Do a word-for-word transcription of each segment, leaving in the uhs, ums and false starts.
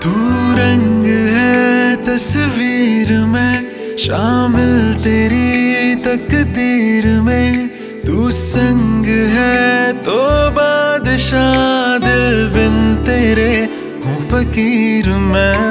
तू रंग है तस्वीर में, शामिल तेरी तकदीर में। तू संग है तो बादशाह, दिल बिन तेरे हूँ फकीर मैं।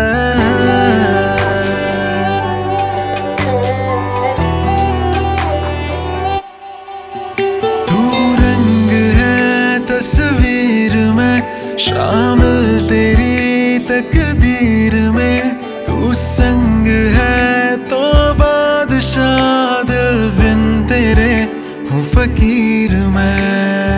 तू रंग है तस्वीर में, शामिल तेरी तकदीर में। तू संग है तो बादशाह, दिल बिन तेरे हूँ फकीर मैं।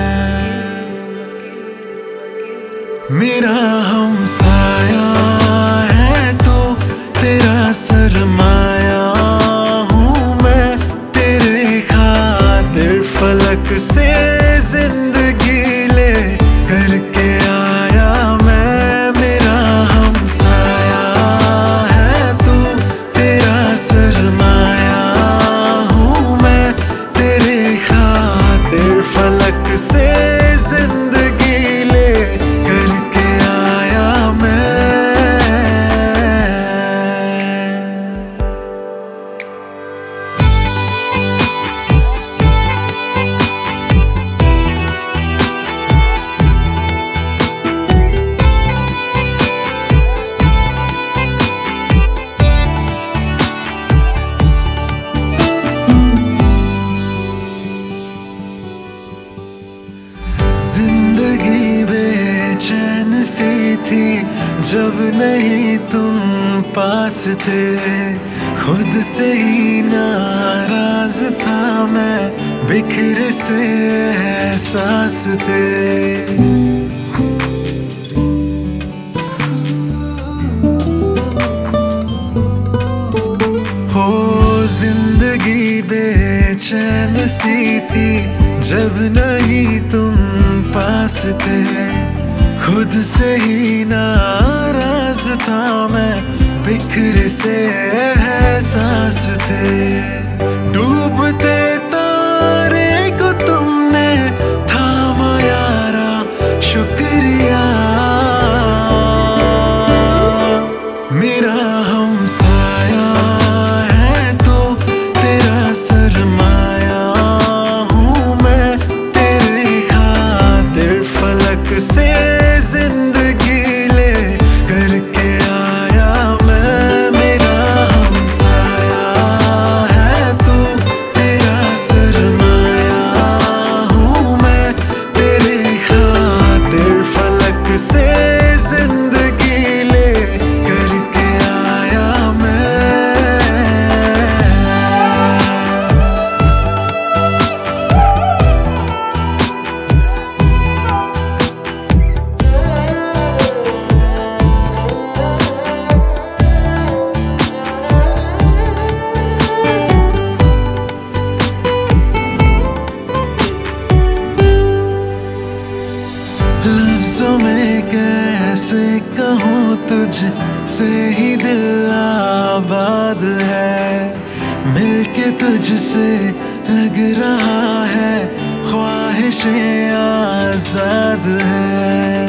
मेरा हमसाया है तो तेरा सरमाया हूँ मैं। तेरे खातिर फलक से जिंदगी ले करके आया मैं। मेरा हमसाया है तू तेरा सरमाया हूँ मैं। तेरे खातिर फलक से जिंदगी ले करके आया मैं। जिंदगी बेचैन सी थी जब नहीं तुम पास थे। खुद से ही नाराज था मैं, बिखरे से एहसास थे। हो जिंदगी बेचैन सी थी जब नहीं तुम पास थे। खुद से ही नाराज था मैं, बिखरे से एहसास थे। डूबते तारे को तुमने थामा यारा, शुक्रिया। मेरा हमसाया है तो तेरा सरमाया हूँ मैं। तेरे खातिर फलक से जिंदगी ले करके आया मैं। मेरा हमसाया है तू तेरा सरमाया हूँ मैं। तेरे खातिर फलक से जिंदगी ले करके आया मैं। लफ्ज़ों में कैसे कहूँ तुझ से ही दिल आबाद है। मिलके तुझसे लग रहा है ख्वाहिशें आजाद है।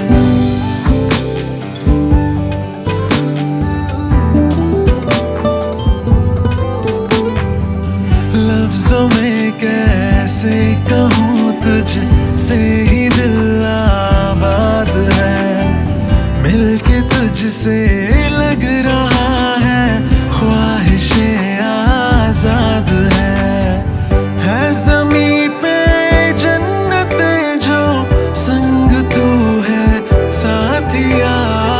लफ्ज़ों में कैसे कहूँ तुझ से ही दिल आबाद है। मिलके तुझसे लग रहा है ख्वाहिशें आजाद है। है ज़मीं पे जन्नत जो संग तू है साथिया।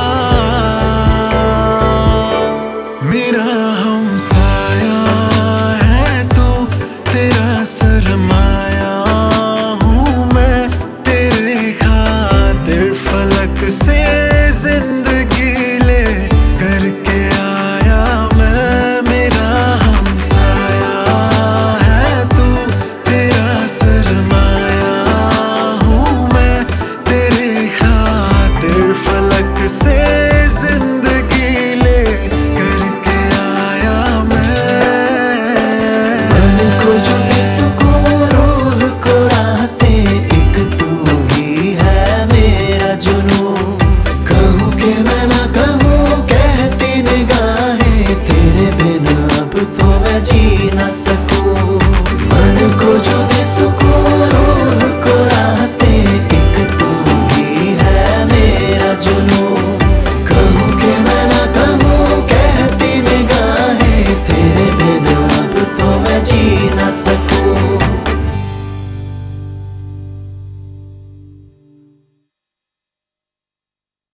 मेरा हमसाया है तो तेरा सरमाया हूँ मैं। तेरे खातिर फलक से जिंदगी ले करके आया मैं। मेरा हमसाया है तू तेरा सरमाया हूँ मैं। तेरे खातिर फलक से